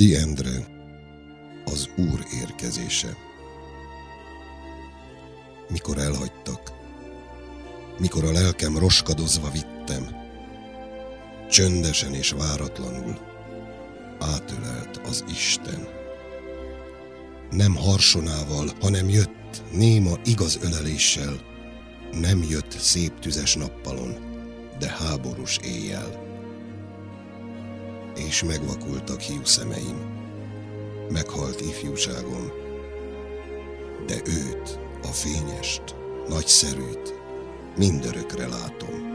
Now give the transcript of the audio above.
Di Endre, az Úr érkezése. Mikor elhagytak, mikor a lelkem roskadozva vittem, csöndesen és váratlanul átölelt az Isten. Nem harsonával, hanem jött néma igaz öleléssel, nem jött szép tüzes nappalon, de háborús éjjel. És megvakultak hiú szemeim, meghalt ifjúságom, de őt, a fényest, nagyszerűt mindörökre látom.